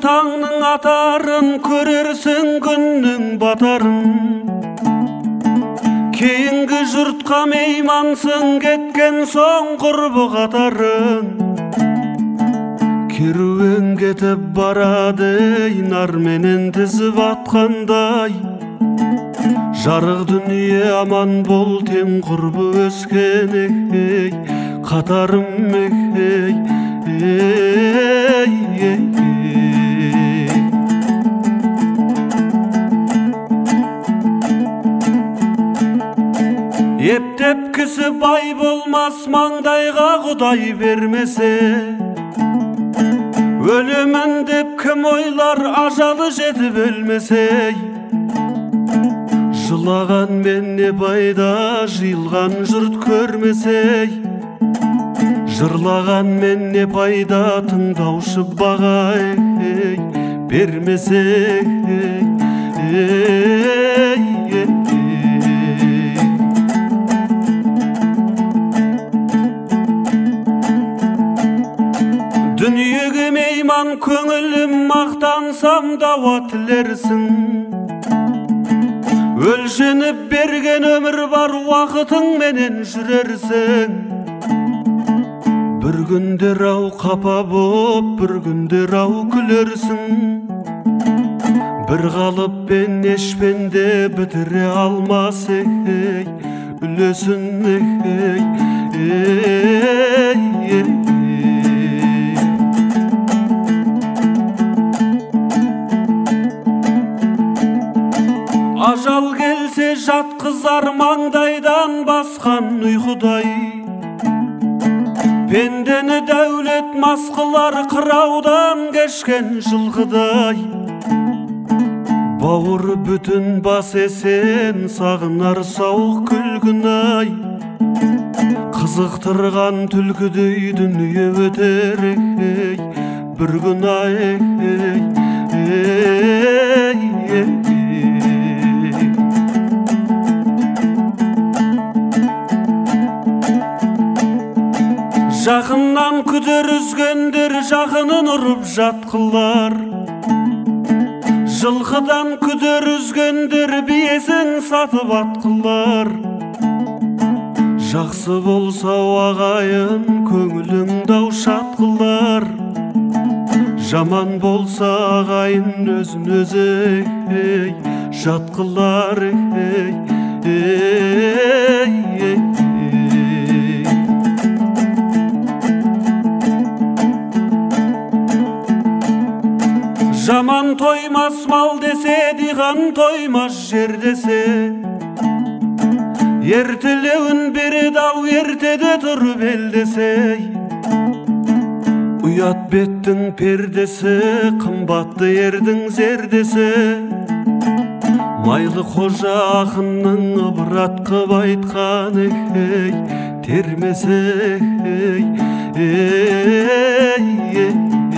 таңның атарын, көрерсің күннің батарын. Кейінгі жұртқа меймансың, кеткен соң құрбы қатарың. Керуен кетіп барады, нар менен тізіп атқандай. Жарық дүние аман бол, тең құрбы өскен ей, қатарым ей. Ептеп кісі бай болмас, маңдайға Құдай бермесе. Өлемін деп кім ойлар, ажалы жетіп өлмесе. Жылаған мен не пайда, жиылған жұрт көрмесе. Жырлаған мен не пайда, тыңдаушы баға бермесе. Дүниеге мейман көңілім, мақтансам дауа тілерсің. Өлшеніп берген өмір бар, уақытың менен жүрерсің. Бір күндер ау қапа боп, бір күндер ау күлерсің. Бір қалыппен ешпенде бітіре алмас үлесін Ажал келсе жатқызар маңдайдан басқан ұйқыдай. Пендені дәулет масқылар, қыраудан кешкен жылқыдай. Бауыр бүтін бас есен, сағынар сауық күлгін-ай. Қызықтырған түлкідей дүние өтер бір күн-ай. Жақыннан күдер үзгендер, жақынын ұрып жатқылар. Жылқыдан күдер үзгендер, биесін сатып атқылар. Жақсы болса ағайын, көңілің дау шатқылар. Жаман болса ағайын, өзін өзі жатқылар. Жаман тоймас мал десе, диған тоймас жер десе. Ертелеуін береді ау, ертеде тұрып елдесе. Ұят беттің пердесі, қымбатты ердің зердесі. Майлы қожа ақынның ыбырат қып айтқан термесе.